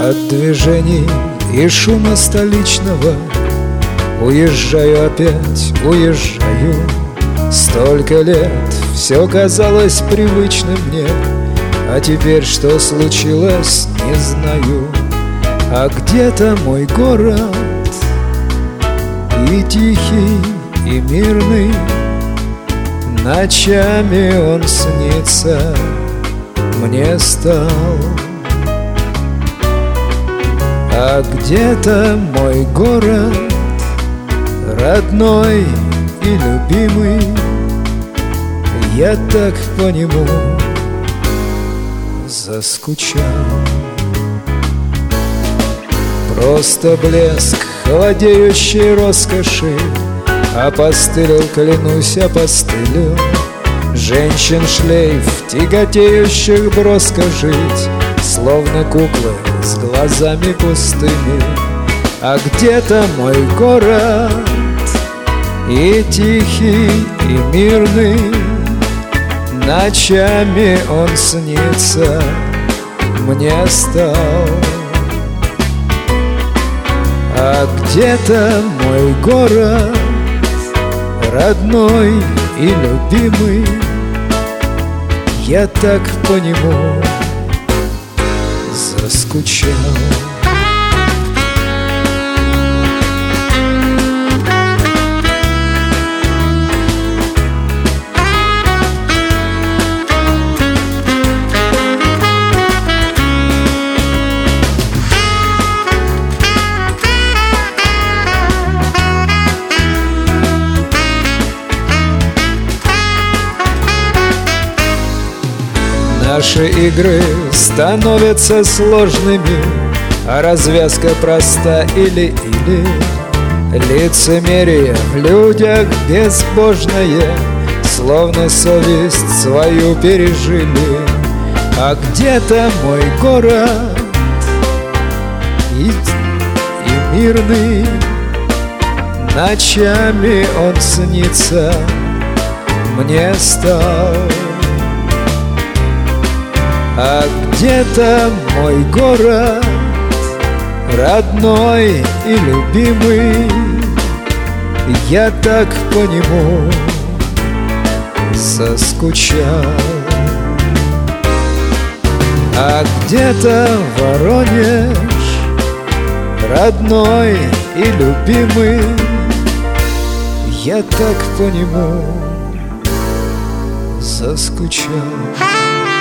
От движений и шума столичного уезжаю опять, уезжаю. Столько лет все казалось привычным мне, а теперь что случилось, не знаю. А где-то мой город, и тихий, и мирный, ночами он снится мне стал. А где-то мой город, родной и любимый, я так по нему заскучал. Просто блеск холодеющей роскоши опостылил, клянусь, опостылил. Женщин шлейф тяготеющих броско жить, словно куклы с глазами пустыми. А где-то мой город, и тихий, и мирный, ночами он снится мне стал. А где-то мой город, родной и любимый, я так по нему заскучал. Наши игры становятся сложными, а развязка проста или-или. Лицемерие в людях безбожное, словно совесть свою пережили. А где-то мой город, и мирный, ночами он снится мне стал. А где-то мой город, родной и любимый, я так по нему заскучал. А где-то Воронеж, родной и любимый, я так по нему заскучал.